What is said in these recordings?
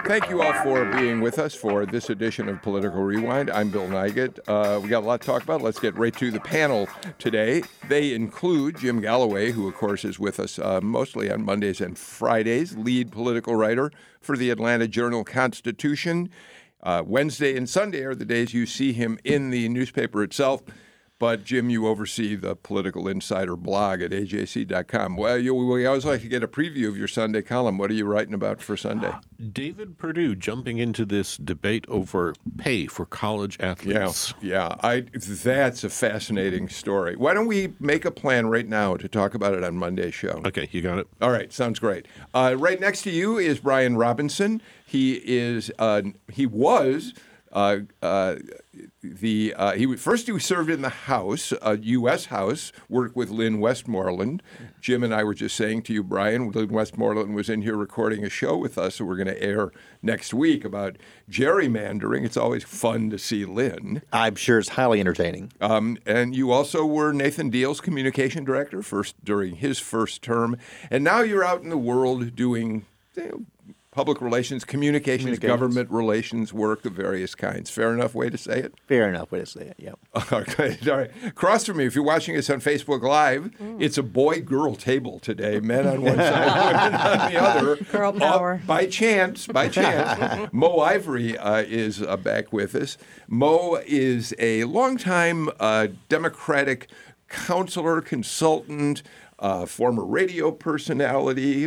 Thank you all for being with us for this edition of Political Rewind. I'm Bill Nigut. We got a lot to talk about. Let's get right to the panel today. They include Jim Galloway, who, of course, is with us mostly on Mondays and Fridays, lead political writer for the Atlanta Journal-Constitution. Wednesday and Sunday are the days you see him in the newspaper itself. But, Jim, you oversee the Political Insider blog at AJC.com. Well, we always like to get a preview of your Sunday column. What are you writing about for Sunday? David Perdue jumping into this debate over pay for college athletes. That's a fascinating story. Why don't we make a plan right now to talk about it on Monday's show? Okay, you got it. All right, sounds great. Right next to you is Brian Robinson. He served in the House, U.S. House, worked with Lynn Westmoreland. Jim and I were just saying to you, Brian, Lynn Westmoreland was in here recording a show with us that we're going to air next week about gerrymandering. It's always fun to see Lynn. I'm sure it's highly entertaining. And you also were Nathan Deal's communication director during his first term. And now you're out in the world doing public relations, communications, government relations work of various kinds. Fair enough way to say it? Fair enough way to say it, yeah. Okay, all right. Across from me, if you're watching us on Facebook Live, it's a boy-girl table today. Men on one side, women on the other. Girl power. By chance. Mo Ivory is back with us. Mo is a longtime Democratic counselor, consultant, former radio personality,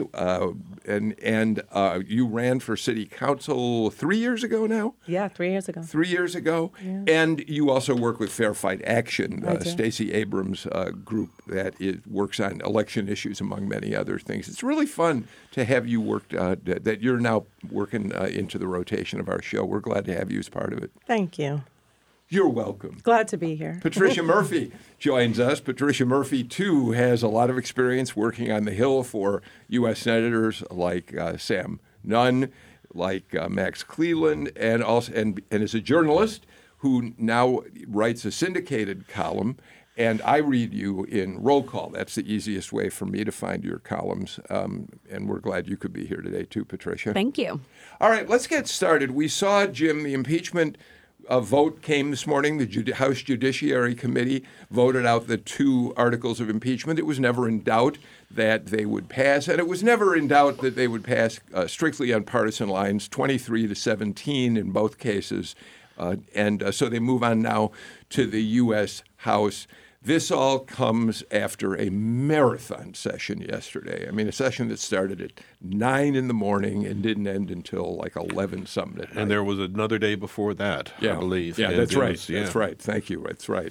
and you ran for city council 3 years ago now? Yeah, 3 years ago. 3 years ago. Yeah. And you also work with Fair Fight Action, Stacey Abrams' group that works on election issues, among many other things. It's really fun to have you work, that you're now working into the rotation of our show. We're glad to have you as part of it. Thank you. You're welcome. Glad to be here. Patricia Murphy joins us. Patricia Murphy, too, has a lot of experience working on the Hill for U.S. senators like Sam Nunn, like Max Cleland, and is a journalist who now writes a syndicated column. And I read you in Roll Call. That's the easiest way for me to find your columns. And we're glad you could be here today, too, Patricia. Thank you. All right, let's get started. We saw, Jim, the impeachment a vote came this morning. The House Judiciary Committee voted out the 2 articles of impeachment. It was never in doubt that they would pass, and it was never in doubt that they would pass strictly on partisan lines, 23-17 in both cases. So they move on now to the U.S. House. This all comes after a marathon session yesterday. I mean, a session that started at 9 in the morning and didn't end until like 11-something at night. And there was another day before that, I believe. Yeah, that's right. That's right. Thank you. That's right.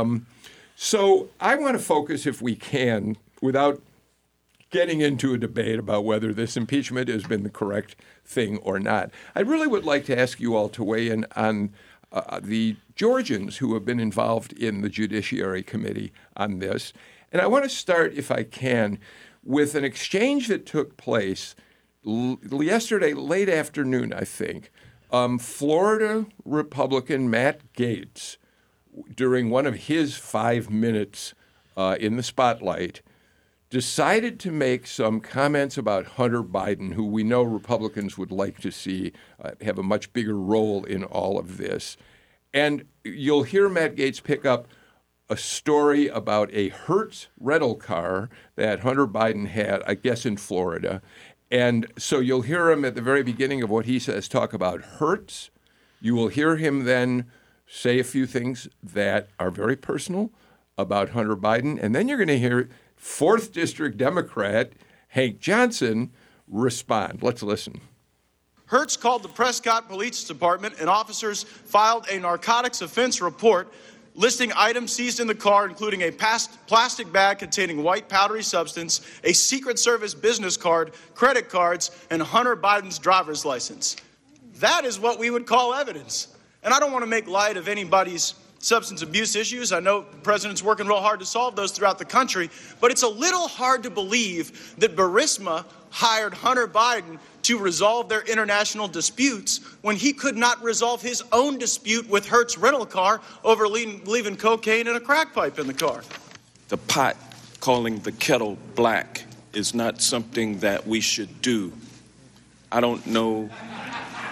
So I want to focus, if we can, without getting into a debate about whether this impeachment has been the correct thing or not. I really would like to ask you all to weigh in on the Georgians who have been involved in the Judiciary Committee on this. And I want to start, if I can, with an exchange that took place yesterday, late afternoon, I think. Florida Republican Matt Gaetz, during one of his 5 minutes in the spotlight, decided to make some comments about Hunter Biden, who we know Republicans would like to see have a much bigger role in all of this. And you'll hear Matt Gaetz pick up a story about a Hertz rental car that Hunter Biden had, I guess, in Florida. And so you'll hear him at the very beginning of what he says talk about Hertz. You will hear him then say a few things that are very personal about Hunter Biden. And then you're going to hear 4th District Democrat Hank Johnson respond. Let's listen. Hertz called the Prescott Police Department, and officers filed a narcotics offense report listing items seized in the car, including a plastic bag containing white powdery substance, a Secret Service business card, credit cards, and Hunter Biden's driver's license. That is what we would call evidence. And I don't want to make light of anybody's substance abuse issues. I know the president's working real hard to solve those throughout the country, but it's a little hard to believe that Burisma hired Hunter Biden to resolve their international disputes when he could not resolve his own dispute with Hertz rental car over leaving cocaine and a crack pipe in the car. The pot calling the kettle black is not something that we should do. I don't know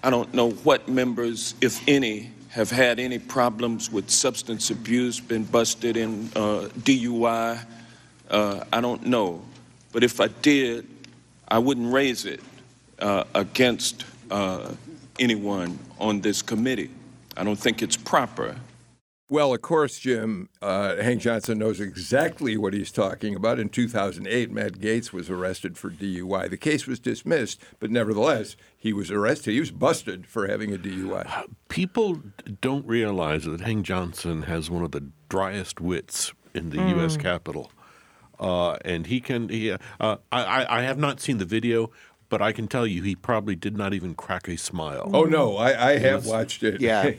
I don't know what members, if any, have had any problems with substance abuse, been busted in DUI. I don't know. But if I did, I wouldn't raise it against anyone on this committee. I don't think it's proper. Well, of course, Jim, Hank Johnson knows exactly what he's talking about. In 2008, Matt Gaetz was arrested for DUI. The case was dismissed, but nevertheless, he was arrested. He was busted for having a DUI. People don't realize that Hank Johnson has one of the driest wits in the U.S. Capitol. And I have not seen the video, but I can tell you he probably did not even crack a smile. Oh, no, I have watched it. Yeah.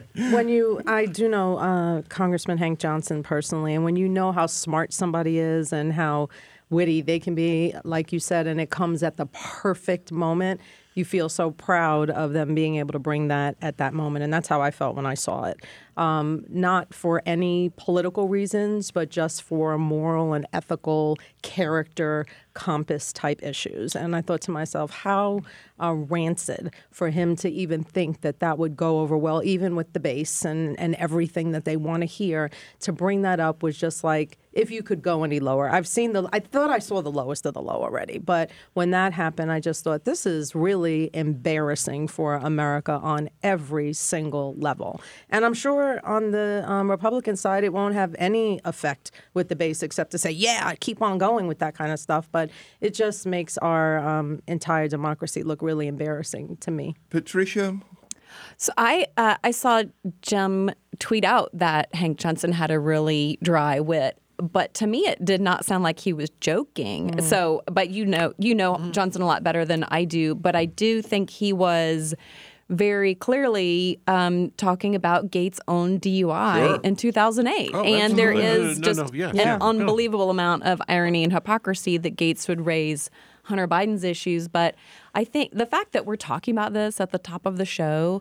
I do know Congressman Hank Johnson personally, and when you know how smart somebody is and how witty they can be, like you said, and it comes at the perfect moment, you feel so proud of them being able to bring that at that moment. And that's how I felt when I saw it. Not for any political reasons, but just for moral and ethical character compass type issues. And I thought to myself, how rancid for him to even think that that would go over well, even with the base and everything that they want to hear. To bring that up was just like, if you could go any lower. I thought I saw the lowest of the low already. But when that happened, I just thought this is really embarrassing for America on every single level. And I'm sure on the Republican side, it won't have any effect with the base except to say, yeah, keep on going with that kind of stuff. But it just makes our entire democracy look really embarrassing to me. Patricia? So I saw Jim tweet out that Hank Johnson had a really dry wit. But to me, it did not sound like he was joking. So, but you know Johnson a lot better than I do. But I do think he was very clearly talking about Gaetz' own DUI in 2008. And there is an unbelievable amount of irony and hypocrisy that Gaetz would raise Hunter Biden's issues. But I think the fact that we're talking about this at the top of the show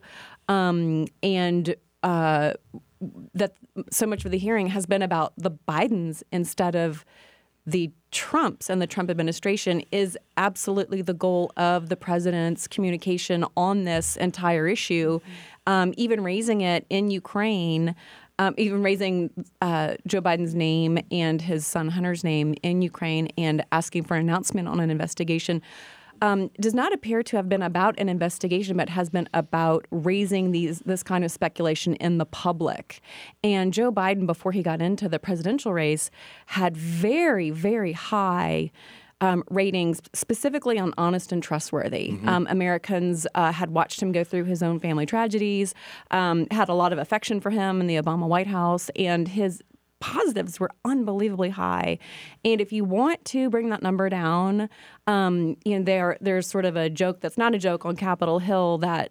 that so much of the hearing has been about the Bidens instead of the Trumps and the Trump administration is absolutely the goal of the president's communication on this entire issue. Even raising it in Ukraine, even raising Joe Biden's name and his son Hunter's name in Ukraine and asking for an announcement on an investigation does not appear to have been about an investigation, but has been about raising this kind of speculation in the public. And Joe Biden, before he got into the presidential race, had very, very high ratings, specifically on honest and trustworthy. Americans had watched him go through his own family tragedies, had a lot of affection for him in the Obama White House, and his positives were unbelievably high. And if you want to bring that number down, there's sort of a joke that's not a joke on Capitol Hill that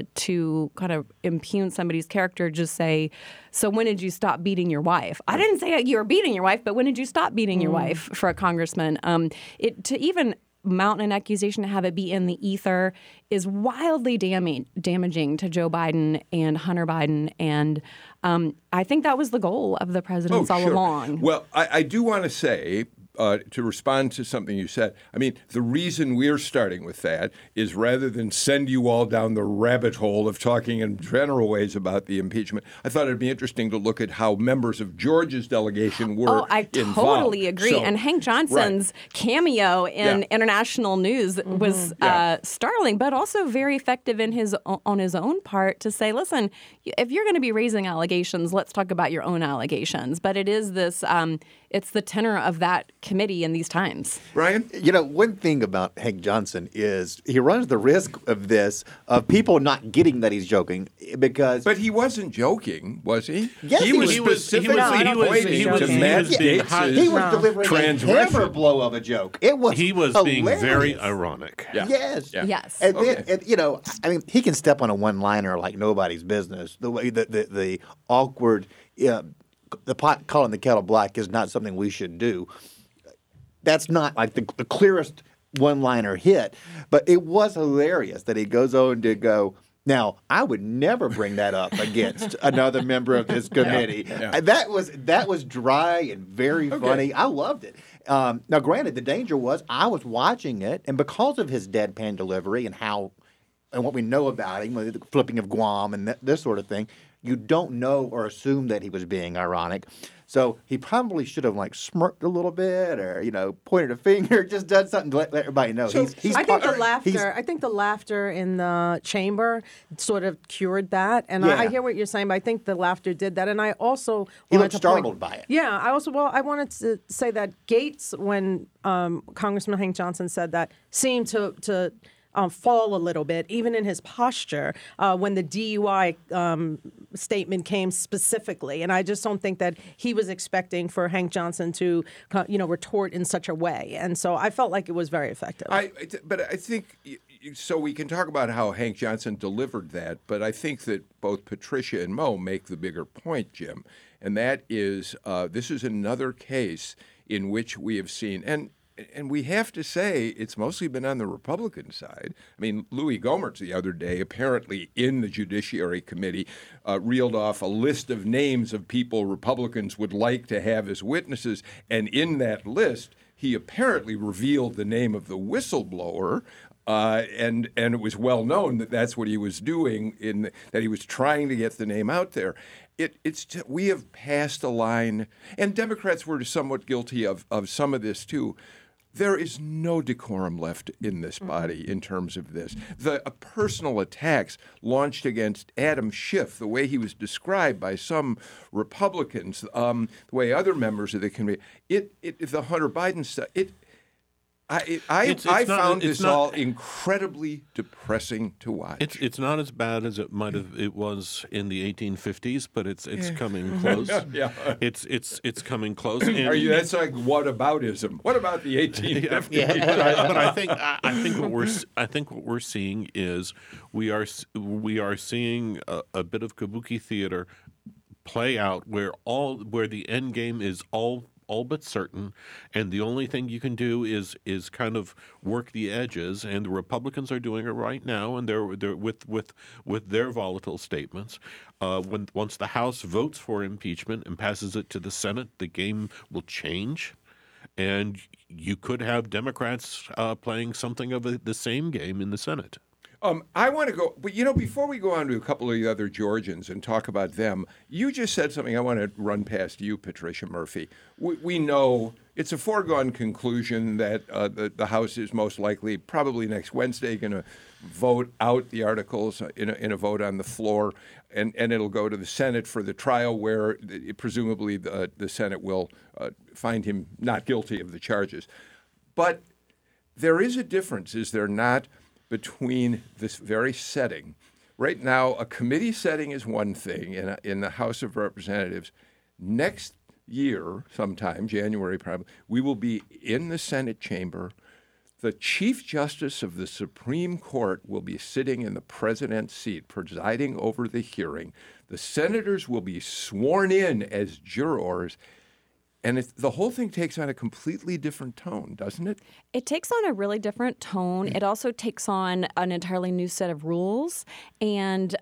to kind of impugn somebody's character, just say, so when did you stop beating your wife? I didn't say you were beating your wife, but when did you stop beating your wife for a congressman? To even mount an accusation to have it be in the ether is wildly damaging to Joe Biden and Hunter Biden. And I think that was the goal of the presidents all along. Well, I do want to say, to respond to something you said, I mean, the reason we're starting with that is rather than send you all down the rabbit hole of talking in general ways about the impeachment, I thought it'd be interesting to look at how members of Georgia's delegation were involved. I totally agree. And Hank Johnson's cameo in international news was startling, but also very effective on his own part to say, listen, if you're going to be raising allegations, let's talk about your own allegations. But it is this, it's the tenor of that committee in these times. Brian? You know, one thing about Hank Johnson is he runs the risk of people not getting that he's joking because... But he wasn't joking, was he? Yes, he was specifically pointing to Matt Gaetz's he was delivering a hammer blow of a joke. He was hilarious. Being very ironic. Yeah. Yes. Yeah. Yes. And then, I mean, he can step on a one-liner like nobody's business. The way the awkward... the pot calling the kettle black is not something we should do. That's not like the clearest one-liner hit, but it was hilarious that he goes on to go, now, I would never bring that up against another member of this committee. Yeah. That was dry and very funny. I loved it. Now, granted, the danger was I was watching it, and because of his deadpan delivery and how and what we know about him, the flipping of Guam and this sort of thing, you don't know or assume that he was being ironic. So he probably should have smirked a little bit, or pointed a finger, just done something to let everybody know. So I think the laughter in the chamber sort of cured that, and I hear what you're saying. But I think the laughter did that, and I also he looked startled by it. Yeah, I wanted to say that Gates, when Congressman Hank Johnson said that, seemed to fall a little bit, even in his posture, when the DUI statement came specifically. And I just don't think that he was expecting for Hank Johnson to, retort in such a way. And so I felt like it was very effective. But I think, so we can talk about how Hank Johnson delivered that, but I think that both Patricia and Mo make the bigger point, Jim, and that is this is another case in which we have seen, and we have to say it's mostly been on the Republican side. I mean, Louis Gohmert the other day, apparently in the Judiciary Committee, reeled off a list of names of people Republicans would like to have as witnesses, and in that list, he apparently revealed the name of the whistleblower. And it was well known that that's what he was doing, that he was trying to get the name out there. We have passed a line, and Democrats were somewhat guilty of some of this too. There is no decorum left in this body in terms of this. The personal attacks launched against Adam Schiff, the way he was described by some Republicans, the way other members of the committee, the Hunter Biden stuff, I found this all incredibly depressing to watch. It's not as bad as it was in the 1850s, but it's coming close. Yeah. It's coming close. That's like whataboutism. What about the 1850s? Yeah. But I think what we're seeing is we are seeing a bit of kabuki theater play out where the end game is all but certain, and the only thing you can do is kind of work the edges, and the Republicans are doing it right now, and they're with their volatile statements. Once the House votes for impeachment and passes it to the Senate, the game will change, and you could have Democrats playing something of the same game in the Senate. I want to go, but before we go on to a couple of the other Georgians and talk about them, you just said something I want to run past you, Patricia Murphy. We know it's a foregone conclusion that the House is most likely, probably next Wednesday, going to vote out the articles in a vote on the floor, and it'll go to the Senate for the trial where presumably the Senate will find him not guilty of the charges. But there is a difference, is there not, between this very setting. Right now, a committee setting is one thing in the House of Representatives. Next year, sometime, January probably, we will be in the Senate chamber. The Chief Justice of the Supreme Court will be sitting in the president's seat, presiding over the hearing. The senators will be sworn in as jurors. And the whole thing takes on a completely different tone, doesn't it? It takes on a really different tone. It also takes on an entirely new set of rules. And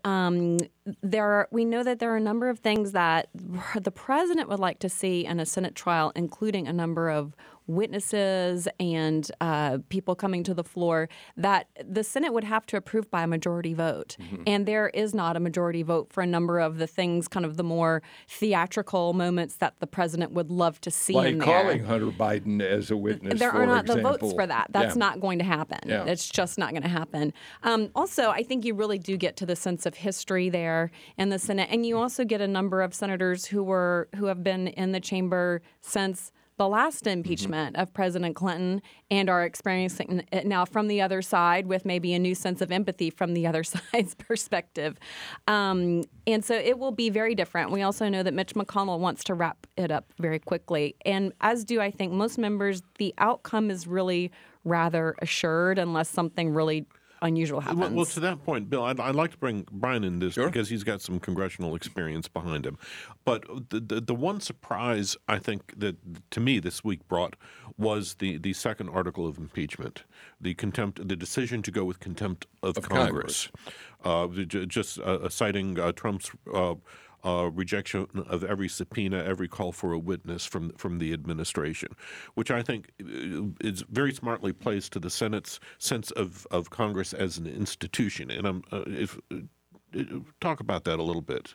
we know that there are a number of things that the president would like to see in a Senate trial, including a number of witnesses and people coming to the floor that the Senate would have to approve by a majority vote. Mm-hmm. And there is not a majority vote for a number of the things, kind of the more theatrical moments that the president would love to see in there. Like calling Hunter Biden as a witness, there are not example. The votes for that. That's not going to happen. Yeah. It's just not going to happen. Also, I think you really do get to the sense of history there in the Senate. And you also get a number of senators who have been in the chamber since the last impeachment of President Clinton and are experiencing it now from the other side with maybe a new sense of empathy from the other side's perspective. And so it will be very different. We also know that Mitch McConnell wants to wrap it up very quickly. And as do, I think, most members, the outcome is really rather assured unless something really unusual happens. Well, to that point, Bill, I'd like to bring Brian in this Sure. because he's got some congressional experience behind him. But the one surprise I think that to me this week brought was the second article of impeachment, the decision to go with contempt of Congress. Just citing Trump's rejection of every subpoena, every call for a witness from the administration, which I think is very smartly placed to the Senate's sense of Congress as an institution. And talk about that a little bit.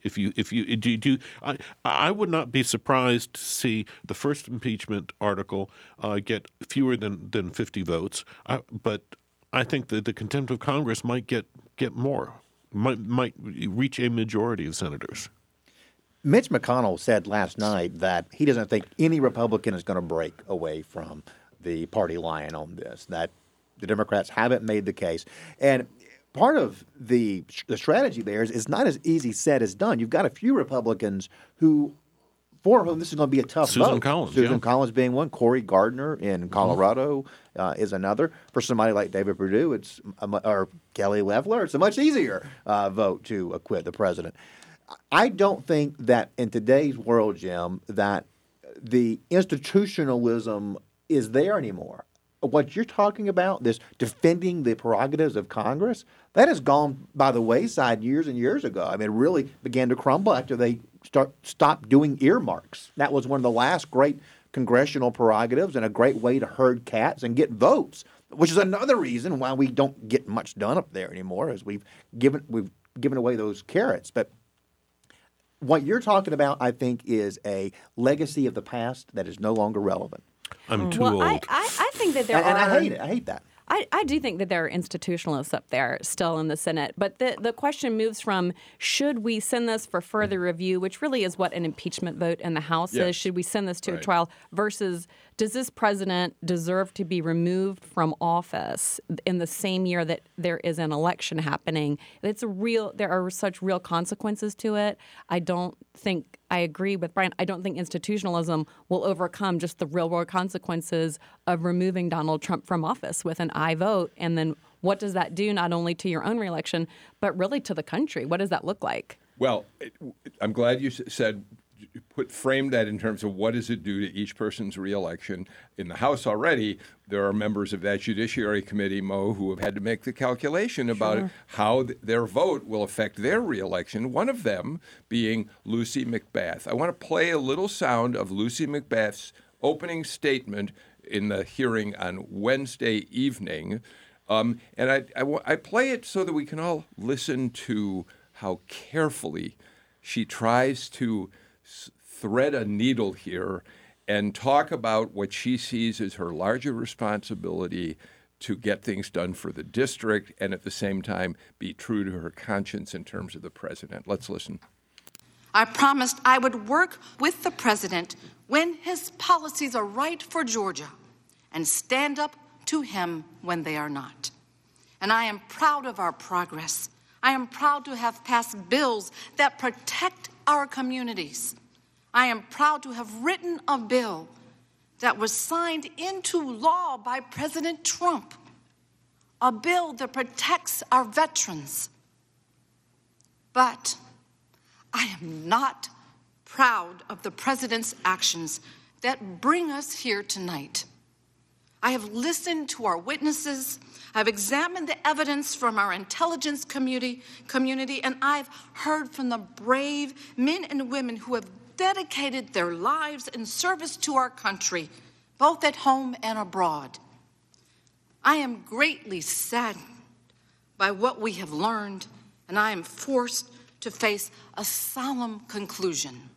I would not be surprised to see the first impeachment article get fewer than 50 votes, but I think that the contempt of Congress might get more, might reach a majority of senators. Mitch McConnell said last night that he doesn't think any Republican is going to break away from the party line on this, that the Democrats haven't made the case. And part of the strategy there is it's not as easy said as done. You've got a few Republicans for whom this is going to be a tough vote. Susan Collins being one. Cory Gardner in Colorado is another. For somebody like David Perdue or Kelly Loeffler, it's a much easier vote to acquit the president. I don't think that in today's world, Jim, that the institutionalism is there anymore. What you're talking about, this defending the prerogatives of Congress, that has gone by the wayside years and years ago. I mean, it really began to crumble after they stopped doing earmarks. That was one of the last great congressional prerogatives and a great way to herd cats and get votes, which is another reason why we don't get much done up there anymore, as we've given away those carrots. But what you're talking about, I think, is a legacy of the past that is no longer relevant. I'm too old. I think that there are. And I hate it. I hate that. I do think that there are institutionalists up there still in the Senate. But the question moves from, should we send this for further review, which really is what an impeachment vote in the House is. Should we send this to a trial versus does this president deserve to be removed from office in the same year that there is an election happening? There are such real consequences to it. I agree with Brian. I don't think institutionalism will overcome just the real-world consequences of removing Donald Trump from office with an aye vote. And then what does that do not only to your own reelection, but really to the country? What does that look like? Well, I'm glad you framed that in terms of what does it do to each person's reelection. In the House already, there are members of that Judiciary Committee, Mo, who have had to make the calculation about how their vote will affect their reelection, one of them being Lucy McBath. I want to play a little sound of Lucy McBath's opening statement in the hearing on Wednesday evening. And I play it so that we can all listen to how carefully she tries to thread a needle here and talk about what she sees as her larger responsibility to get things done for the district and at the same time be true to her conscience in terms of the president. Let's listen. I promised I would work with the president when his policies are right for Georgia and stand up to him when they are not. And I am proud of our progress. I am proud to have passed bills that protect our communities. I am proud to have written a bill that was signed into law by President Trump, a bill that protects our veterans. But I am not proud of the president's actions that bring us here tonight. I have listened to our witnesses, I've examined the evidence from our intelligence community, and I've heard from the brave men and women who have dedicated their lives in service to our country, both at home and abroad. I am greatly saddened by what we have learned, and I am forced to face a solemn conclusion.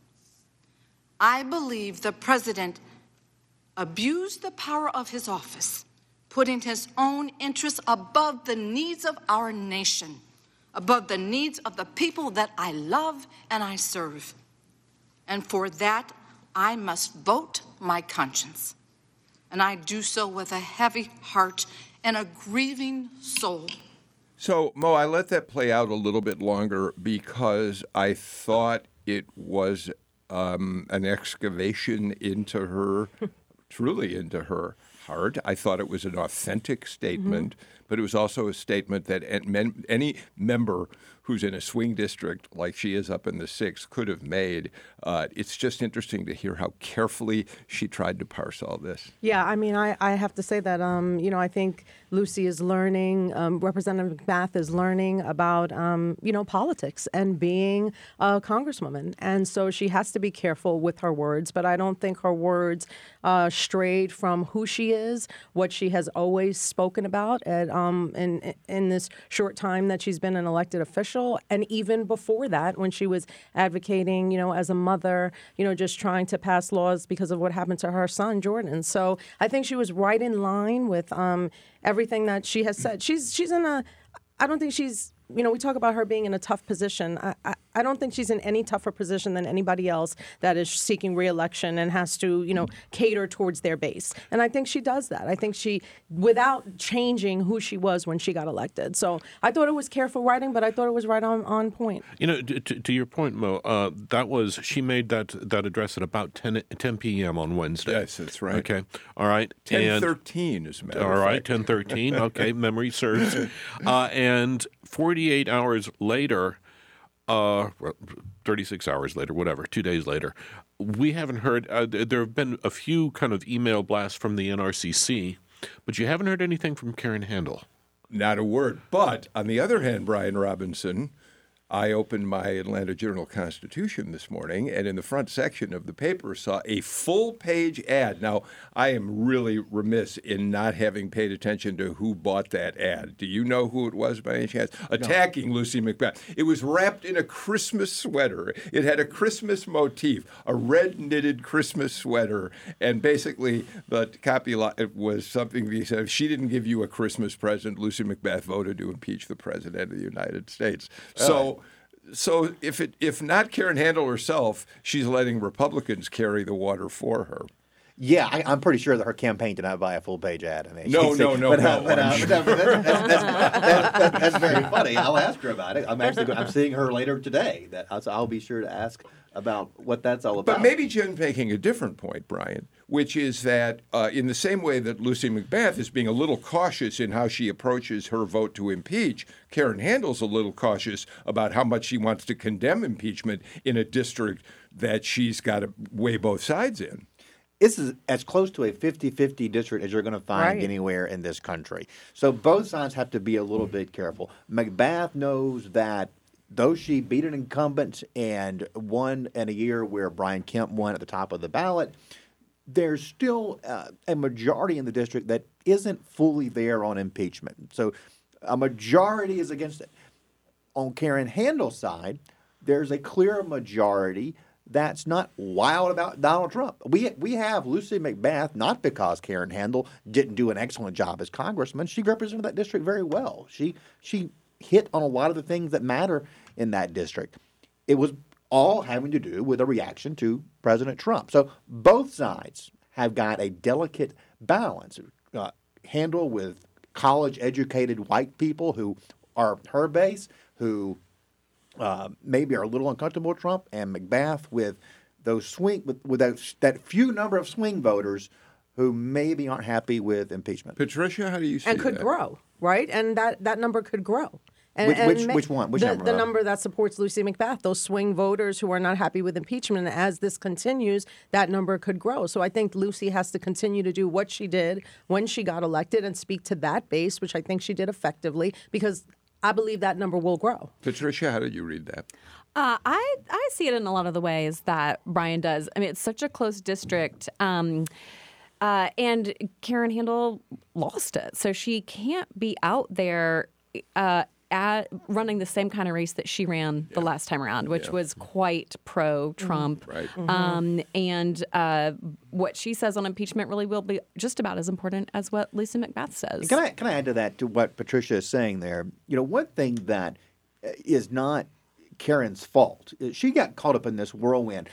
I believe the president abused the power of his office, putting his own interests above the needs of our nation, above the needs of the people that I love and I serve. And for that, I must vote my conscience. And I do so with a heavy heart and a grieving soul. So, Mo, I let that play out a little bit longer because I thought it was an excavation into her, truly into her heart. I thought it was an authentic statement, but it was also a statement that any member who's in a swing district like she is up in the 6th could have made. It's just interesting to hear how carefully she tried to parse all this. Yeah, I mean, I have to say that, I think Lucy is learning, Representative McBath is learning about, politics and being a congresswoman. And so she has to be careful with her words, but I don't think her words strayed from who she is, what she has always spoken about in this short time that she's been an elected official, and even before that when she was advocating, as a mother, just trying to pass laws because of what happened to her son, Jordan. So I think she was right in line with everything that she has said. She's in a, I don't think she's, we talk about her being in a tough position. I don't think she's in any tougher position than anybody else that is seeking re-election and has to, cater towards their base. And I think she does that. I think she, without changing who she was when she got elected. So I thought it was careful writing, but I thought it was right on point. To your point, Mo, she made that address at about 10 p.m. on Wednesday. Yes, that's right. Okay, all right. 10:13 is a matter of fact. All right, 10:13. Okay, memory serves. And 48 hours later, 36 hours later, whatever, 2 days later, we haven't heard, there have been a few kind of email blasts from the NRCC, but you haven't heard anything from Karen Handel. Not a word. But on the other hand, Brian Robinson, I opened my Atlanta Journal-Constitution this morning, and in the front section of the paper saw a full-page ad. Now, I am really remiss in not having paid attention to who bought that ad. Do you know who it was by any chance? Attacking Lucy McBath. It was wrapped in a Christmas sweater. It had a Christmas motif, a red knitted Christmas sweater, and basically the copy was something he said, if she didn't give you a Christmas present, Lucy McBath voted to impeach the President of the United States. So if not Karen Handel herself, she's letting Republicans carry the water for her. Yeah, I'm pretty sure that her campaign did not buy a full-page ad. I mean, No. That's very funny. I'll ask her about it. I'm seeing her later today. I'll be sure to ask about what that's all about. But maybe Jen's making a different point, Brian, which is that in the same way that Lucy McBath is being a little cautious in how she approaches her vote to impeach, Karen Handel's a little cautious about how much she wants to condemn impeachment in a district that she's got to weigh both sides in. This is as close to a 50-50 district as you're going to find anywhere in this country. So both sides have to be a little bit careful. McBath knows that though she beat an incumbent and won in a year where Brian Kemp won at the top of the ballot, there's still a majority in the district that isn't fully there on impeachment. So a majority is against it. On Karen Handel's side, there's a clear majority that's not wild about Donald Trump. We have Lucy McBath, not because Karen Handel didn't do an excellent job as congressman. She represented that district very well. She hit on a lot of the things that matter in that district. It was all having to do with a reaction to President Trump. So both sides have got a delicate balance. Handel with college-educated white people who are her base, who maybe are a little uncomfortable with Trump, and McBath with those that few number of swing voters who maybe aren't happy with impeachment. Patricia, how do you see and could that? grow, right? And that number could grow. And, which one? Which number? The number that supports Lucy McBath, those swing voters who are not happy with impeachment. And as this continues, that number could grow. So I think Lucy has to continue to do what she did when she got elected and speak to that base, which I think she did effectively, because I believe that number will grow. Patricia, how did you read that? I see it in a lot of the ways that Brian does. I mean, it's such a close district. And Karen Handel lost it. So she can't be out there running the same kind of race that she ran the last time around, which was quite pro-Trump. Right. And what she says on impeachment really will be just about as important as what Lucy McBath says. Can I add to that, to what Patricia is saying there? One thing that is not Karen's fault, she got caught up in this whirlwind.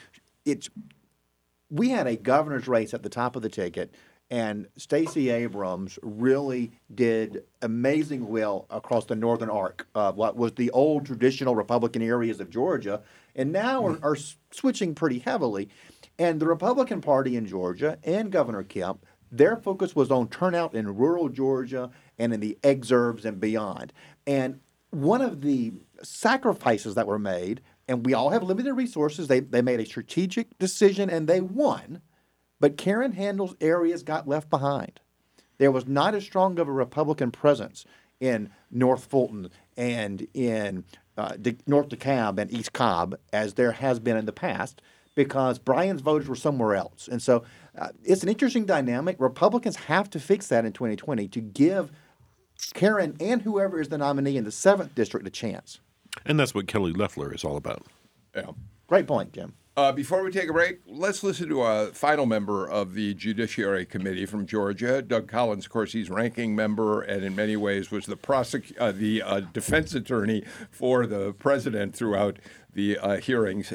We had a governor's race at the top of the ticket, and Stacey Abrams really did amazing well across the northern arc of what was the old traditional Republican areas of Georgia, and now are switching pretty heavily. And the Republican Party in Georgia and Governor Kemp, their focus was on turnout in rural Georgia and in the exurbs and beyond. And one of the sacrifices that were made, and we all have limited resources. They made a strategic decision and they won, but Karen Handel's areas got left behind. There was not as strong of a Republican presence in North Fulton and in North DeKalb and East Cobb as there has been in the past, because Bryan's voters were somewhere else. And so it's an interesting dynamic. Republicans have to fix that in 2020 to give Karen and whoever is the nominee in the 7th district a chance. And that's what Kelly Loeffler is all about. Yeah. Great point, Jim. Before we take a break, let's listen to a final member of the Judiciary Committee from Georgia, Doug Collins. Of course, he's ranking member and in many ways was the defense attorney for the president throughout the hearings.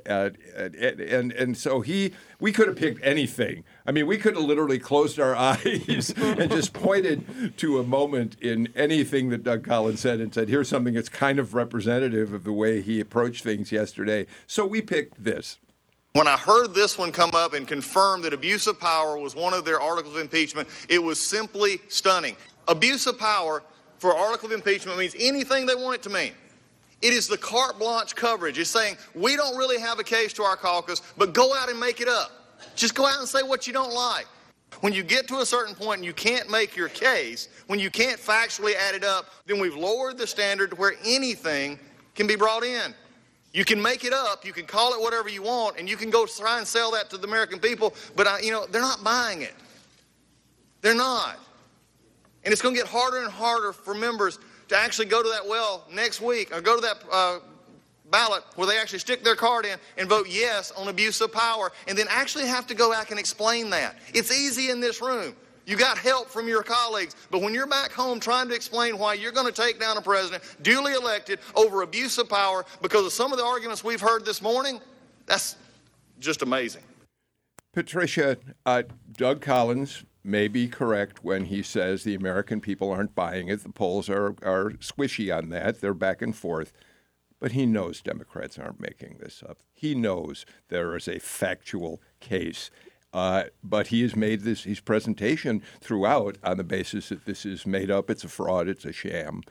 And so we could have picked anything. I mean, we could have literally closed our eyes and just pointed to a moment in anything that Doug Collins said and said, here's something that's kind of representative of the way he approached things yesterday. So we picked this. When I heard this one come up and confirm that abuse of power was one of their articles of impeachment, it was simply stunning. Abuse of power for article of impeachment means anything they want it to mean. It is the carte blanche coverage. It's saying, we don't really have a case to our caucus, but go out and make it up. Just go out and say what you don't like. When you get to a certain point and you can't make your case, when you can't factually add it up, then we've lowered the standard to where anything can be brought in. You can make it up, you can call it whatever you want, and you can go try and sell that to the American people, but they're not buying it. They're not. And it's going to get harder and harder for members to actually go to that well next week, or go to that ballot where they actually stick their card in and vote yes on abuse of power, and then actually have to go back and explain that. It's easy in this room. You got help from your colleagues, but when you're back home trying to explain why you're going to take down a president duly elected over abuse of power because of some of the arguments we've heard this morning, that's just amazing. Patricia, Doug Collins may be correct when he says the American people aren't buying it. The polls are squishy on that. They're back and forth. But he knows Democrats aren't making this up. He knows there is a factual case. But he has made his presentation throughout on the basis that this is made up, it's a fraud, it's a sham.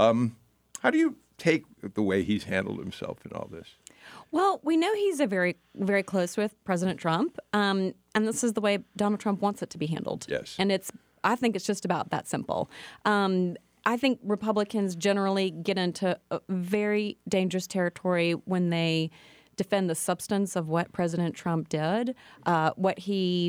How do you take the way he's handled himself in all this? Well, we know he's very, very close with President Trump, and this is the way Donald Trump wants it to be handled. Yes. And I think it's just about that simple. I think Republicans generally get into a very dangerous territory when they defend the substance of what President Trump did, what he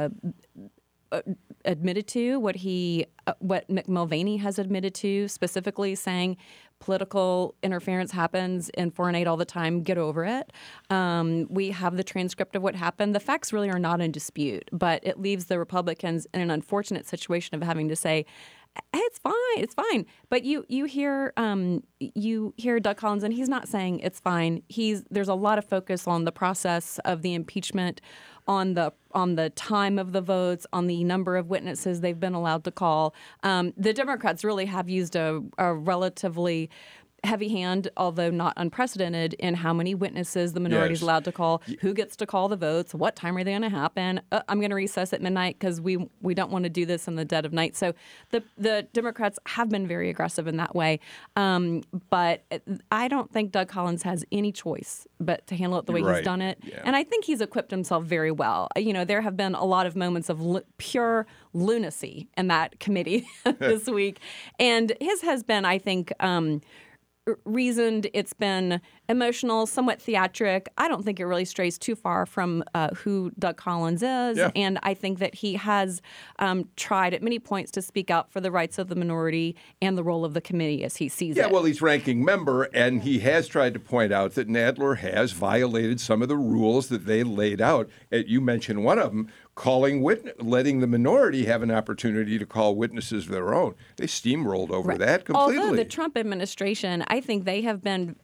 admitted to, what Mick Mulvaney has admitted to, specifically saying political interference happens in foreign aid all the time. Get over it. We have the transcript of what happened. The facts really are not in dispute, but it leaves the Republicans in an unfortunate situation of having to say, hey, it's fine. But you hear Doug Collins, and he's not saying it's fine. There's a lot of focus on the process of the impeachment, on the time of the votes, on the number of witnesses they've been allowed to call. The Democrats really have used a relatively heavy hand, although not unprecedented, in how many witnesses the minority is allowed to call, who gets to call the votes, what time are they going to happen. I'm going to recess at midnight because we don't want to do this in the dead of night. So the Democrats have been very aggressive in that way. But I don't think Doug Collins has any choice but to handle it the way he's done it. Yeah. And I think he's equipped himself very well. There have been a lot of moments of pure lunacy in that committee this week. And his has been, I think, reasoned. It's been emotional, somewhat theatric. I don't think it really strays too far from who Doug Collins is. Yeah. And I think that he has tried at many points to speak out for the rights of the minority and the role of the committee as he sees it. Yeah, well, he's ranking member, and he has tried to point out that Nadler has violated some of the rules that they laid out. You mentioned one of them, letting the minority have an opportunity to call witnesses of their own. They steamrolled over that completely. Although the Trump administration, I think they have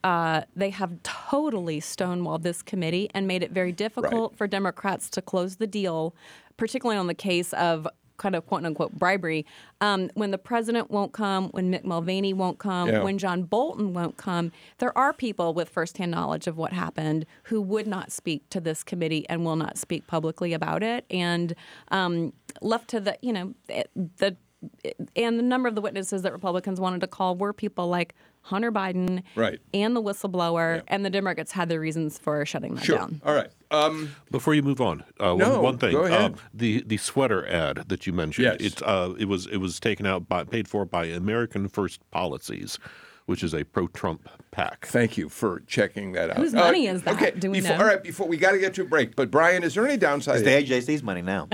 totally stonewalled this committee and made it very difficult for Democrats to close the deal, particularly on the case of kind of quote-unquote bribery. When the president won't come, when Mick Mulvaney won't come, when John Bolton won't come, there are people with firsthand knowledge of what happened who would not speak to this committee and will not speak publicly about it. And left to the number of the witnesses that Republicans wanted to call were people like Hunter Biden Right. and the whistleblower, Yeah. and the Democrats had their reasons for shutting that Sure. down. All right. Before you move on, one thing. go ahead. The sweater ad that you mentioned, Yes. it was taken out paid for by American First Policies, which is a pro-Trump PAC. Thank you for checking that out. Whose money is that? Okay, Do we know? All right, before we got to get to a break. But Brian, is there any downside? It's the AJC's money now.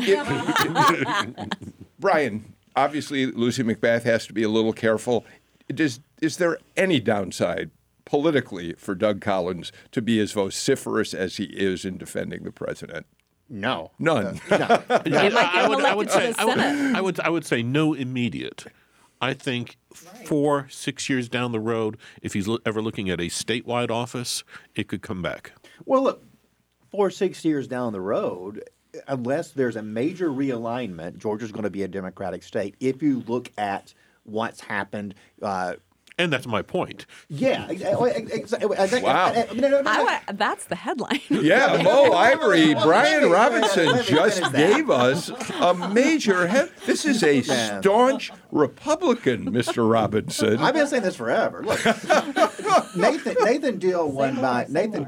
Brian, obviously Lucy McBath has to be a little careful. Is there any downside politically for Doug Collins to be as vociferous as he is in defending the president? No. None. It might get him elected to the Senate. I would say no immediate. I think 4-6 years down the road, if he's ever looking at a statewide office, it could come back. Well, look, 4-6 years down the road, unless there's a major realignment, Georgia's going to be a Democratic state. If you look at what's happened. And that's my point. Yeah. Wow. That's the headline. Yeah, Mo Ivory, Brian Robinson let me just finish that. gave us a major This is a staunch Republican, Mr. Robinson. I've been saying this forever. Look, Nathan Deal won by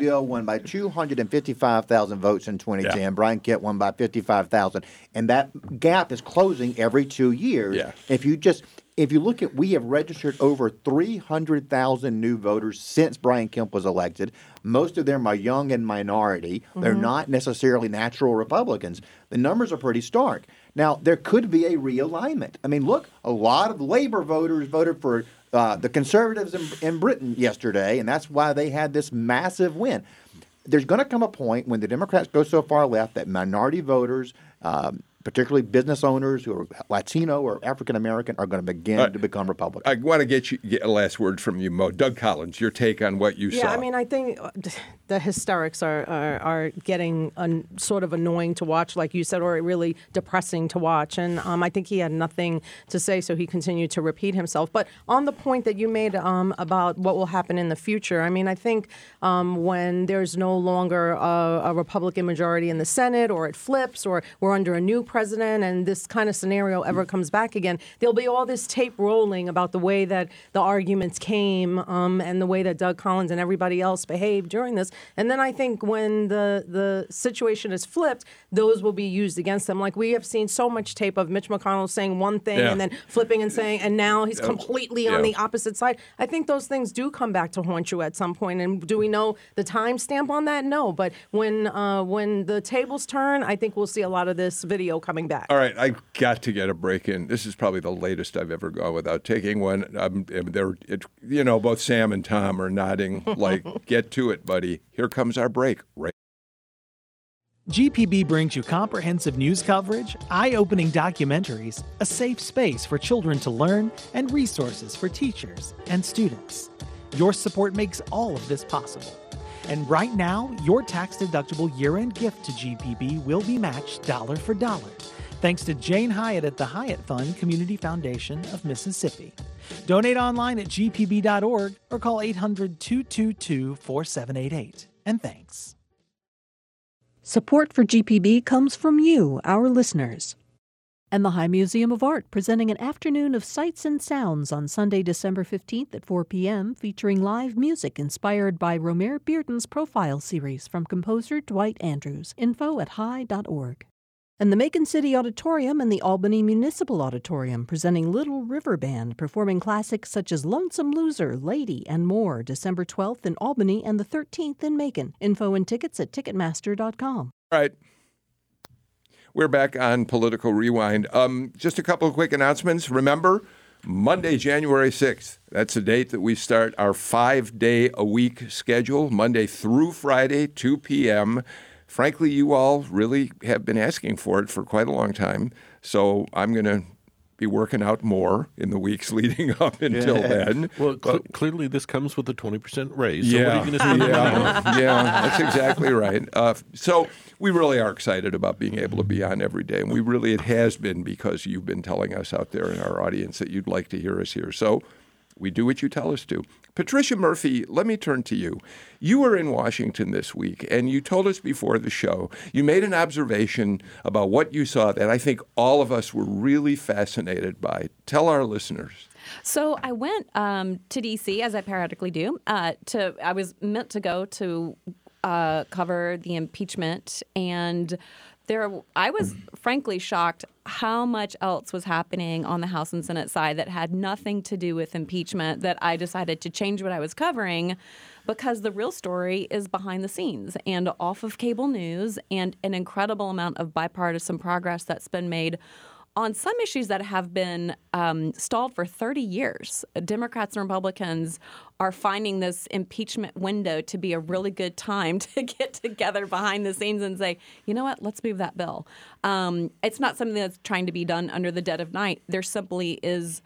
255,000 votes in 2010. Yeah. Brian Kemp won by 55,000, and that gap is closing every 2 years. Yeah. If you look at, we have registered over 300,000 new voters since Brian Kemp was elected. Most of them are young and minority. They're not necessarily natural Republicans. The numbers are pretty stark. Now, there could be a realignment. I mean, look, a lot of Labor voters voted for the Conservatives in Britain yesterday, and that's why they had this massive win. There's going to come a point when the Democrats go so far left that minority voters, particularly business owners who are Latino or African American, are going to begin to become Republican. I want to get a last word from you, Mo. Doug Collins, your take on what you saw. Yeah, I mean, I think the hysterics are getting sort of annoying to watch, like you said, or really depressing to watch. And I think he had nothing to say, so he continued to repeat himself. But on the point that you made about what will happen in the future, I mean, I think when there's no longer a Republican majority in the Senate, or it flips, or we're under a new president and this kind of scenario ever comes back again, there'll be all this tape rolling about the way that the arguments came and the way that Doug Collins and everybody else behaved during this. And then I think when the situation is flipped, those will be used against them. Like we have seen so much tape of Mitch McConnell saying one thing and then flipping and saying, and now he's completely on the opposite side. I think those things do come back to haunt you at some point. And do we know the time stamp on that? No. But when the tables turn, I think we'll see a lot of this video coming back. All right, I got to get a break in. This is probably the latest I've ever gone without taking one. Both Sam and Tom are nodding like, get to it, buddy. Here comes our break. Right. GPB brings you comprehensive news coverage, eye-opening documentaries, a safe space for children to learn, and resources for teachers and students. Your support makes all of this possible. And right now, your tax-deductible year-end gift to GPB will be matched dollar for dollar, thanks to Jane Hyatt at the Hyatt Fund Community Foundation of Mississippi. Donate online at gpb.org or call 800-222-4788. And thanks. Support for GPB comes from you, our listeners. And the High Museum of Art presenting an afternoon of sights and sounds on Sunday, December 15th at 4 p.m., featuring live music inspired by Romare Bearden's Profile series from composer Dwight Andrews. Info at high.org. And the Macon City Auditorium and the Albany Municipal Auditorium presenting Little River Band, performing classics such as Lonesome Loser, Lady, and more, December 12th in Albany and the 13th in Macon. Info and tickets at Ticketmaster.com. All right. We're back on Political Rewind. Just a couple of quick announcements. Remember, Monday, January 6th, that's the date that we start our 5-day-a-week schedule, Monday through Friday, 2 p.m. Frankly, you all really have been asking for it for quite a long time, so I'm going to be working out more in the weeks leading up until then. Well, clearly this comes with a 20% raise. So what are you going to do? Yeah, that's exactly right. So we really are excited about being able to be on every day. And it has been because you've been telling us out there in our audience that you'd like to hear us here. So We do what you tell us to. Patricia Murphy, let me turn to you. You were in Washington this week, and you told us before the show, you made an observation about what you saw that I think all of us were really fascinated by. Tell our listeners. So I went to D.C., as I periodically do. I was meant to go to cover the impeachment, and I was frankly shocked how much else was happening on the House and Senate side that had nothing to do with impeachment, that I decided to change what I was covering because the real story is behind the scenes and off of cable news, and an incredible amount of bipartisan progress that's been made on some issues that have been stalled for 30 years. Democrats and Republicans are finding this impeachment window to be a really good time to get together behind the scenes and say, you know what, let's move that bill. It's not something that's trying to be done under the dead of night. There simply is.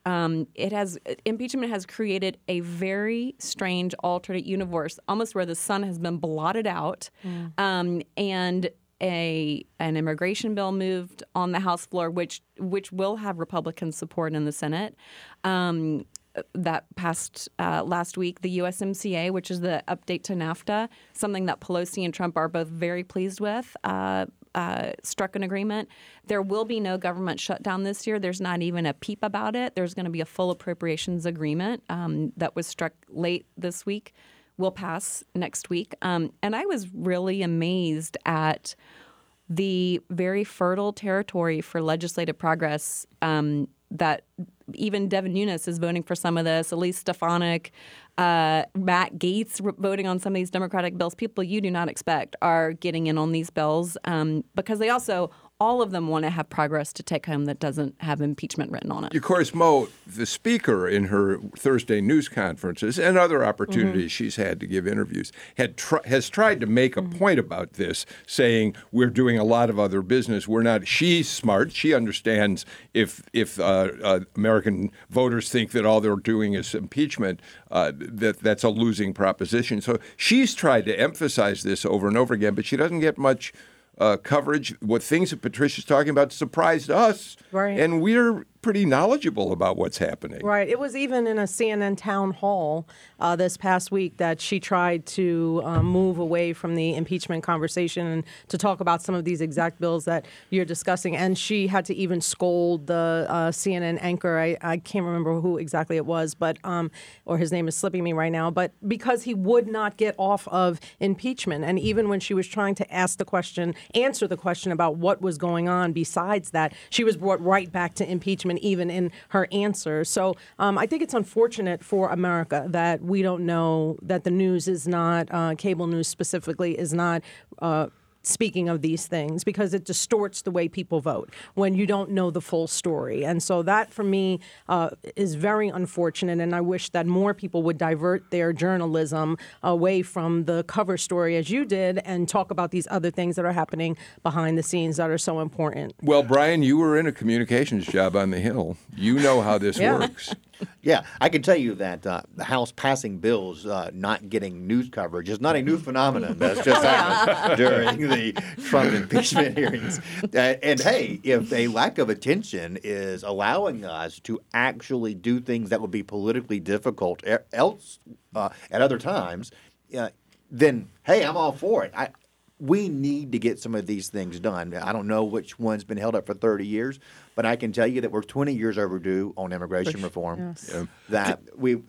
Impeachment has created a very strange alternate universe, almost where the sun has been blotted out, and an immigration bill moved on the House floor, which will have Republican support in the Senate. That passed last week. The USMCA, which is the update to NAFTA, something that Pelosi and Trump are both very pleased with, struck an agreement. There will be no government shutdown this year. There's not even a peep about it. There's going to be a full appropriations agreement that was struck late this week. Will pass next week. And I was really amazed at the very fertile territory for legislative progress that even Devin Nunes is voting for some of this, Elise Stefanik, Matt Gaetz voting on some of these Democratic bills. People you do not expect are getting in on these bills because they also, all of them want to have progress to take home that doesn't have impeachment written on it. Of course, Mo, the speaker in her Thursday news conferences and other opportunities she's had to give interviews has tried to make a point about this, saying we're doing a lot of other business. We're not. She's smart. She understands if American voters think that all they're doing is impeachment, that's a losing proposition. So she's tried to emphasize this over and over again, but she doesn't get much coverage. What things that Patricia's talking about surprised us, right? And we're pretty knowledgeable about what's happening. Right. It was even in a CNN town hall this past week that she tried to move away from the impeachment conversation and to talk about some of these exact bills that you're discussing. And she had to even scold the CNN anchor. I can't remember who exactly it was, but or his name is slipping me right now. But because he would not get off of impeachment, and even when she was trying to answer the question about what was going on besides that, she was brought right back to impeachment, even in her answer. So I think it's unfortunate for America that we don't know, that the news is not, cable news specifically, is not speaking of these things, because it distorts the way people vote when you don't know the full story. And so that, for me, is very unfortunate, and I wish that more people would divert their journalism away from the cover story, as you did, and talk about these other things that are happening behind the scenes that are so important. Well, Brian, you were in a communications job on the Hill. You know how this works. Yeah, I can tell you that the House passing bills not getting news coverage is not a new phenomenon. That's just happened during the Trump impeachment hearings. And hey, if a lack of attention is allowing us to actually do things that would be politically difficult else at other times, then hey, I'm all for it. We need to get some of these things done. I don't know which one's been held up for 30 years, but I can tell you that we're 20 years overdue on immigration reform. Yes. That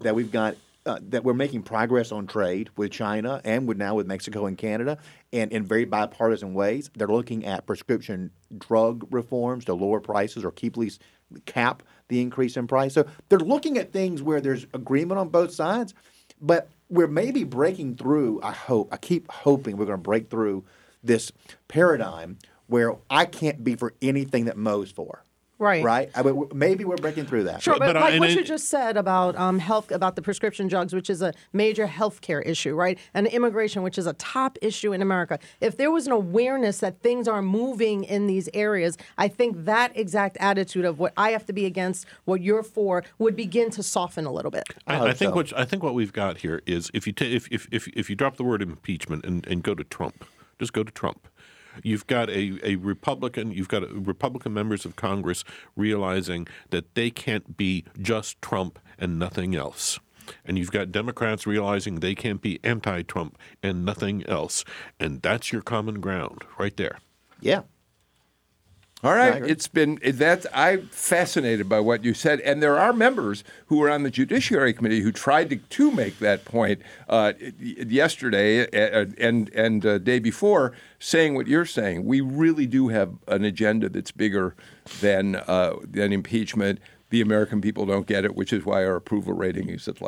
we're making progress on trade with China and now with Mexico and Canada, and in very bipartisan ways. They're looking at prescription drug reforms to lower prices or keep at least cap the increase in price. So they're looking at things where there's agreement on both sides, but we're maybe breaking through, I keep hoping we're going to break through this paradigm where I can't be for anything that Mo's for. Right. Maybe we're breaking through that. Sure, but like what you just said about health, about the prescription drugs, which is a major healthcare issue, right? And immigration, which is a top issue in America. If there was an awareness that things are moving in these areas, I think that exact attitude of what I have to be against, what you're for, would begin to soften a little bit. I think what we've got here is if you drop the word impeachment and go to Trump, just go to Trump. You've got a Republican. You've got Republican members of Congress realizing that they can't be just Trump and nothing else. And you've got Democrats realizing they can't be anti-Trump and nothing else. And that's your common ground right there. Yeah. All right. I'm fascinated by what you said. And there are members who were on the Judiciary Committee who tried to make that point yesterday and day before, saying what you're saying. We really do have an agenda that's bigger than impeachment. The American people don't get it, which is why our approval rating is at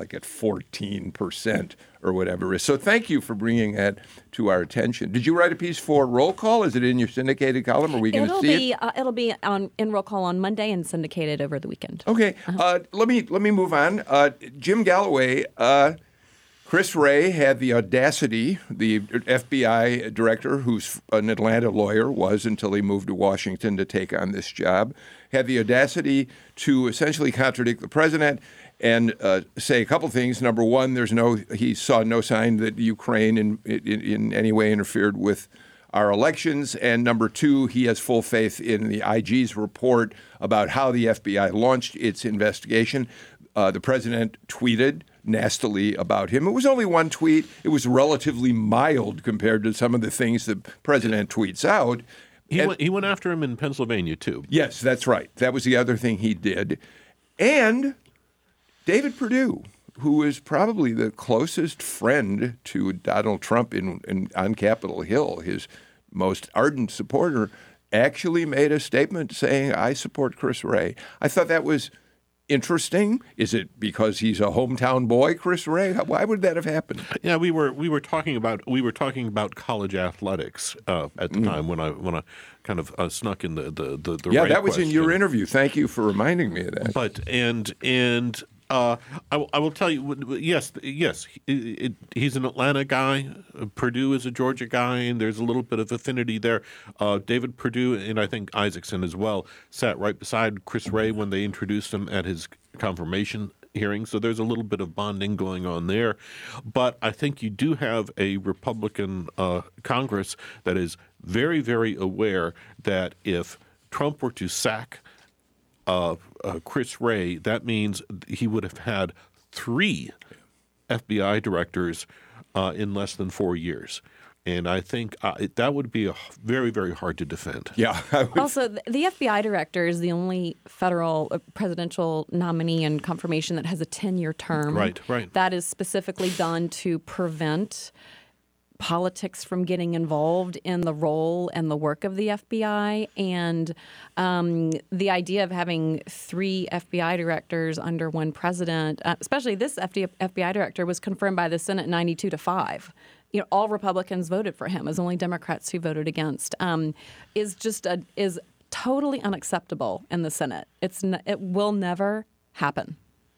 14% or whatever it is. So thank you for bringing that to our attention. Did you write a piece for Roll Call? Is it in your syndicated column? Are we going to see it? It'll be in Roll Call on Monday and syndicated over the weekend. Okay. Let me move on. Jim Galloway, Chris Wray had the audacity, the FBI director, who's an Atlanta lawyer, was until he moved to Washington to take on this job, had the audacity to essentially contradict the president and say a couple things. Number one, he saw no sign that Ukraine in any way interfered with our elections. And number two, he has full faith in the IG's report about how the FBI launched its investigation. The president tweeted nastily about him. It was only one tweet. It was relatively mild compared to some of the things the president tweets out. He went after him in Pennsylvania, too. Yes, that's right. That was the other thing he did. And David Perdue, who is probably the closest friend to Donald Trump on Capitol Hill, his most ardent supporter, actually made a statement saying, I support Chris Wray. I thought that was interesting. Is it because he's a hometown boy, Chris Wray? Why would that have happened? Yeah, we were talking about college athletics at the time when I kind of snuck in the yeah, right that was question. in your interview. Thank you for reminding me of that. But I will tell you, yes, he's an Atlanta guy. Perdue is a Georgia guy, and there's a little bit of affinity there. David Perdue, and I think Isaacson as well, sat right beside Chris Wray when they introduced him at his confirmation hearing. So there's a little bit of bonding going on there. But I think you do have a Republican Congress that is very, very aware that if Trump were to sack Chris Wray, that means he would have had 3 FBI directors in less than 4 years. And I think that would be very, very hard to defend. Yeah. Also, the FBI director is the only federal presidential nominee and confirmation that has a 10-year term. Right. That is specifically done to prevent politics from getting involved in the role and the work of the FBI. And the idea of having 3 FBI directors under one president, especially this FBI director, was confirmed by the Senate 92-5. All Republicans voted for him. It was only Democrats who voted against. Is totally unacceptable in the Senate. It will never happen.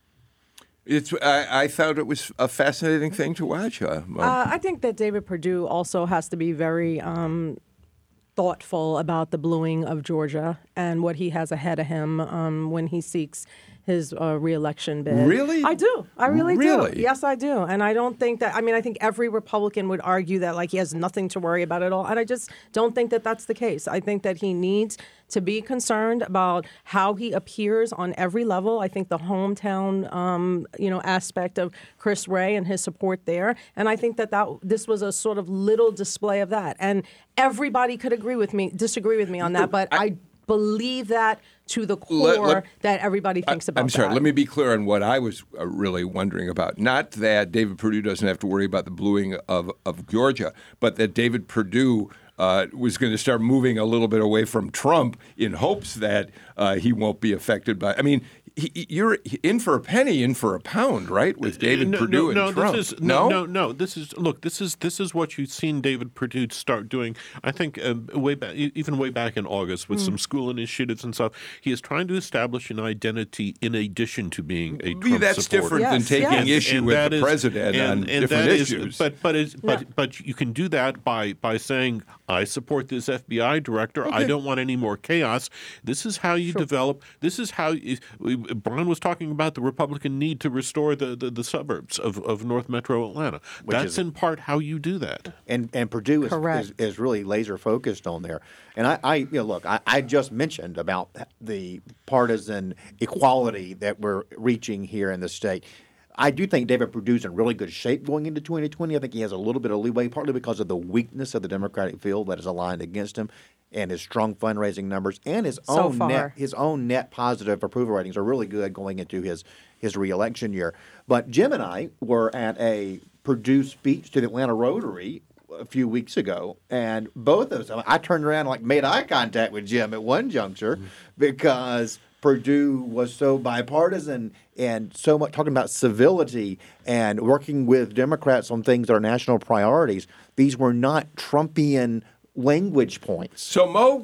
I thought it was a fascinating thing to watch. I think that David Perdue also has to be very thoughtful about the bluing of Georgia and what he has ahead of him when he seeks his reelection bid. Really? I do. I really Really? do. Yes, I do. And I don't think that, I think every Republican would argue that he has nothing to worry about at all. And I just don't think that that's the case. I think that he needs to be concerned about how he appears on every level. I think the hometown, aspect of Chris Wray and his support there. And I think that this was a sort of little display of that. And everybody could disagree with me on that, but I believe that to the core that everybody thinks about. I'm sorry, that. let me be clear on what I was really wondering about. Not that David Perdue doesn't have to worry about the bluing of Georgia, but that David Perdue was going to start moving a little bit away from Trump in hopes that he won't be affected by. You're in for a penny, in for a pound, right? With David Perdue and Trump. This is what you've seen David Perdue start doing. I think way back in August with some school initiatives and stuff. He is trying to establish an identity in addition to being a Trump that's supporter. different than taking issue with the president on different issues. But you can do that by saying, I support this FBI director. Okay. I don't want any more chaos. This is how you develop. This is how Brian was talking about the Republican need to restore the suburbs of North Metro Atlanta. That's in part how you do that. And Perdue is really laser focused on there. And I just mentioned about the partisan equality that we're reaching here in the state. I do think David Perdue's in really good shape going into 2020. I think he has a little bit of leeway, partly because of the weakness of the Democratic field that is aligned against him, and his strong fundraising numbers, and his own net positive approval ratings are really good going into his reelection year. But Jim and I were at a Perdue speech to the Atlanta Rotary a few weeks ago, and both of us, I turned around and made eye contact with Jim at one juncture because Perdue was so bipartisan and so much talking about civility and working with Democrats on things that are national priorities. These were not Trumpian language points. So, Mo,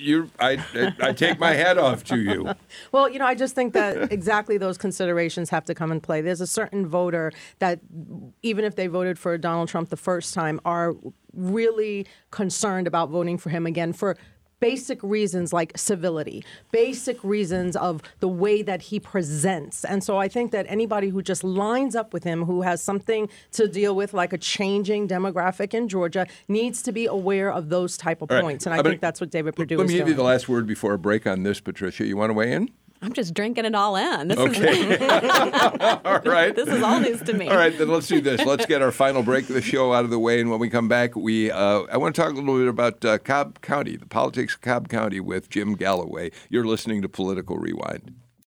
I take my hat off to you. Well, I just think that exactly those considerations have to come in play. There's a certain voter that, even if they voted for Donald Trump the first time, are really concerned about voting for him again for basic reasons like civility, basic reasons of the way that he presents. And so I think that anybody who just lines up with him, who has something to deal with like a changing demographic in Georgia, needs to be aware of those type of points. And I think that's what David Perdue is doing. Let me give you the last word before a break on this, Patricia. You want to weigh in? I'm just drinking it all in. This okay. All right. This is all news to me. All right, then let's do this. Let's get our final break of the show out of the way. And when we come back, I want to talk a little bit about Cobb County, the politics of Cobb County with Jim Galloway. You're listening to Political Rewind.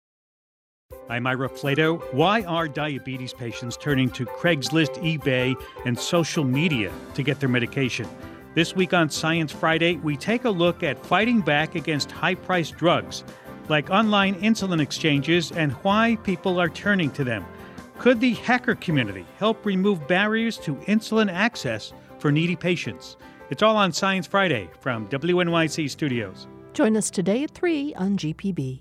I'm Ira Flato. Why are diabetes patients turning to Craigslist, eBay, and social media to get their medication? This week on Science Friday, we take a look at fighting back against high-priced drugs, like online insulin exchanges and why people are turning to them. Could the hacker community help remove barriers to insulin access for needy patients? It's all on Science Friday from WNYC Studios. Join us today at 3 on GPB.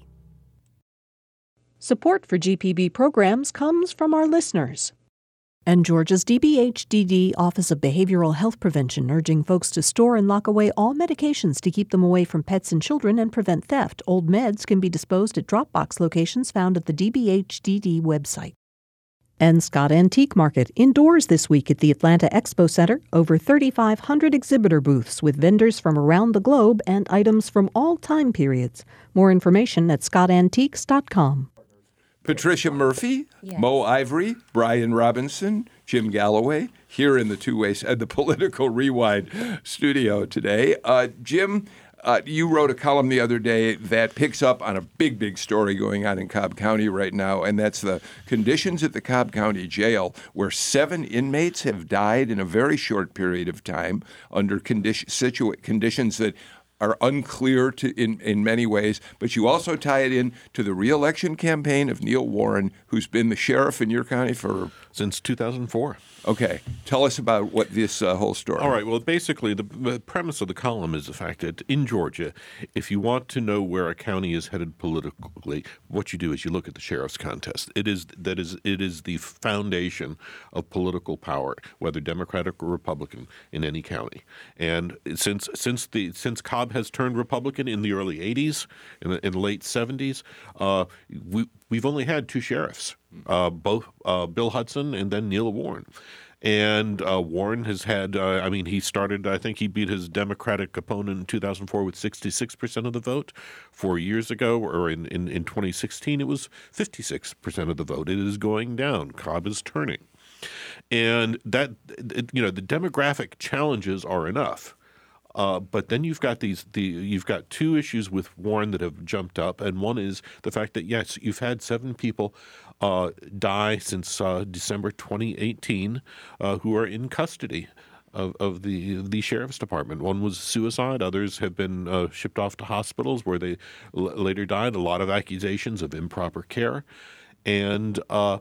Support for GPB programs comes from our listeners. And Georgia's DBHDD Office of Behavioral Health Prevention urging folks to store and lock away all medications to keep them away from pets and children and prevent theft. Old meds can be disposed at Dropbox locations found at the DBHDD website. And Scott Antique Market indoors this week at the Atlanta Expo Center. Over 3,500 exhibitor booths with vendors from around the globe and items from all time periods. More information at scottantiques.com. Patricia Murphy, yes. Mo Ivory, Brian Robinson, Jim Galloway, here in the the Political Rewind studio today. Jim, you wrote a column the other day that picks up on a big story going on in Cobb County right now, and that's the conditions at the Cobb County Jail, where 7 inmates have died in a very short period of time under conditions that are unclear in many ways, but you also tie it in to the re-election campaign of Neil Warren, who's been the sheriff in your county since 2004. Okay. Tell us about what this whole story. All right. Well, basically, the premise of the column is the fact that in Georgia, if you want to know where a county is headed politically, what you do is you look at the sheriff's contest. It is the foundation of political power, whether Democratic or Republican, in any county. And since Cobb has turned Republican in the early 80s, in the late 70s, we've only had 2 sheriffs, both Bill Hudson and then Neil Warren. And Warren has had, he started, I think he beat his Democratic opponent in 2004 with 66% of the vote. 4 years ago, or in 2016, it was 56% of the vote. It is going down. Cobb is turning. And that, the demographic challenges are enough. But then you've got you've got 2 issues with Warren that have jumped up, and one is the fact that yes, you've had 7 people die since December 2018 who are in custody of the sheriff's department. One was suicide. Others have been shipped off to hospitals where they later died. A lot of accusations of improper care, and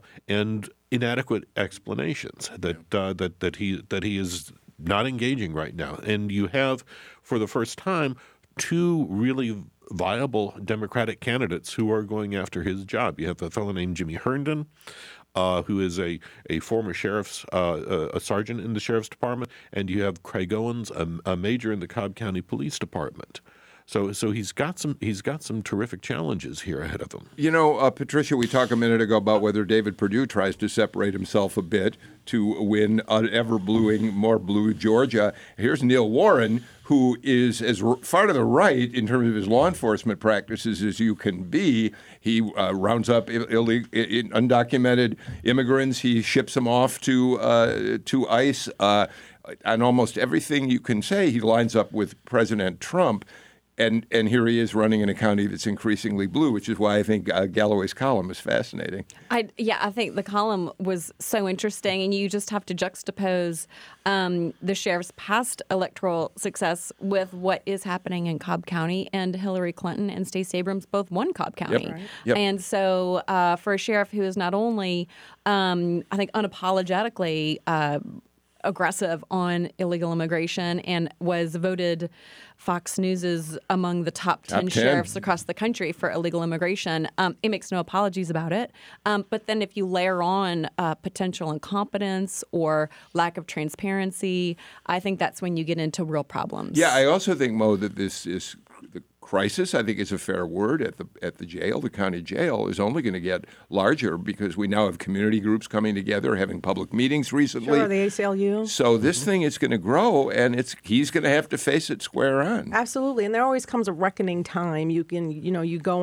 inadequate explanations that he is not engaging right now. And you have, for the first time, 2 really viable Democratic candidates who are going after his job. You have a fellow named Jimmy Herndon, who is a former sheriff's a sergeant in the sheriff's department, and you have Craig Owens, a major in the Cobb County Police Department. So he's got some terrific challenges here ahead of him. You know, Patricia, we talked a minute ago about whether David Perdue tries to separate himself a bit to win an more blue Georgia. Here's Neil Warren, who is as far to the right in terms of his law enforcement practices as you can be. He rounds up undocumented immigrants. He ships them off to ICE. On almost everything you can say, he lines up with President Trump. And here he is running in a county that's increasingly blue, which is why I think Galloway's column is fascinating. I think the column was so interesting, and you just have to juxtapose the sheriff's past electoral success with what is happening in Cobb County. And Hillary Clinton and Stacey Abrams both won Cobb County. Yep. Right. Yep. And so for a sheriff who is not only, I think, unapologetically aggressive on illegal immigration and was voted Fox News's among the top 10 sheriffs across the country for illegal immigration. It makes no apologies about it. But then if you layer on potential incompetence or lack of transparency, I think that's when you get into real problems. Yeah, I also think, Mo, that this is the crisis, I think is a fair word, at the jail. The county jail is only going to get larger because we now have community groups coming together, having public meetings recently. Sure, the ACLU. So this thing is going to grow, and he's going to have to face it square on. Absolutely, and there always comes a reckoning time. You go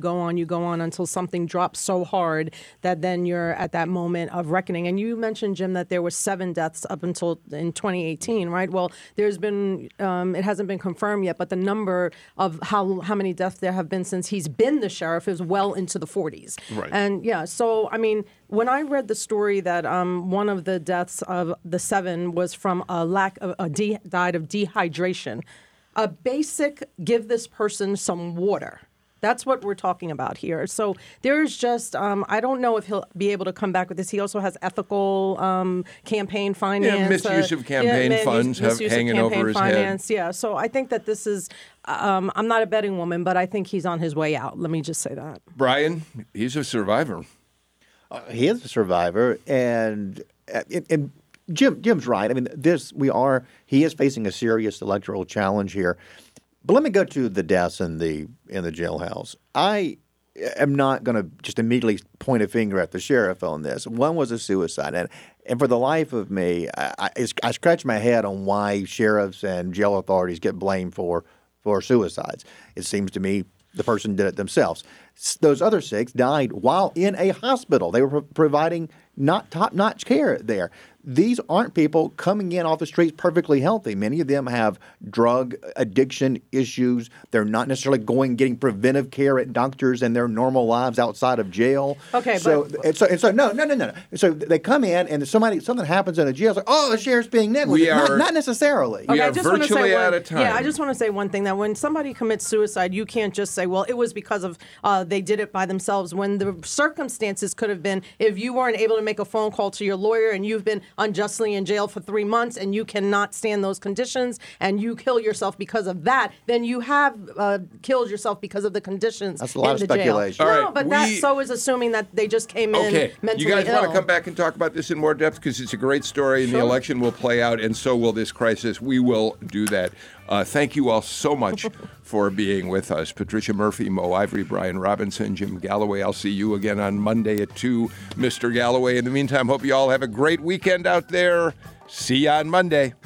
on until something drops so hard that then you're at that moment of reckoning. And you mentioned, Jim, that there were 7 deaths up until in 2018, right? Well, there's been it hasn't been confirmed yet, but the number of how many deaths there have been since he's been the sheriff is well into the 40s. Right. And so I mean, when I read the story that one of the deaths of the 7 was from died of dehydration, a basic give this person some water. That's what we're talking about here. So there's just, I don't know if he'll be able to come back with this. He also has ethical campaign finance. Yeah, misuse of campaign funds hanging over his head. Yeah, so I think that this is, I'm not a betting woman, but I think he's on his way out. Let me just say that. Brian, he's a survivor. He is a survivor, and Jim's right. I mean, he is facing a serious electoral challenge here. But let me go to the deaths in the jailhouse. I am not going to just immediately point a finger at the sheriff on this. One was a suicide, and for the life of me, I scratch my head on why sheriffs and jail authorities get blamed for suicides. It seems to me the person did it themselves. Those other 6 died while in a hospital. They were providing not top-notch care there. These aren't people coming in off the streets perfectly healthy. Many of them have drug addiction issues. They're not necessarily getting preventive care at doctors and their normal lives outside of jail. Okay, so no. So they come in and something happens in a jail. It's like, oh, the sheriff's being negligent. Not necessarily. We are virtually out of time. Yeah, I just want to say one thing, that when somebody commits suicide, you can't just say, well, it was because of they did it by themselves, when the circumstances could have been if you weren't able to make a phone call to your lawyer and you've been unjustly in jail for 3 months and you cannot stand those conditions and you kill yourself because of that, then you have killed yourself because of the conditions. That's a lot of speculation. Jail. All No, right, but that so is assuming that they just came in mentally ill. You guys want to come back and talk about this in more depth, because it's a great story and the election will play out, and so will this crisis. We will do that. Thank you all so much for being with us. Patricia Murphy, Mo Ivory, Brian Robinson, Jim Galloway. I'll see you again on Monday at 2, Mr. Galloway. In the meantime, hope you all have a great weekend out there. See you on Monday.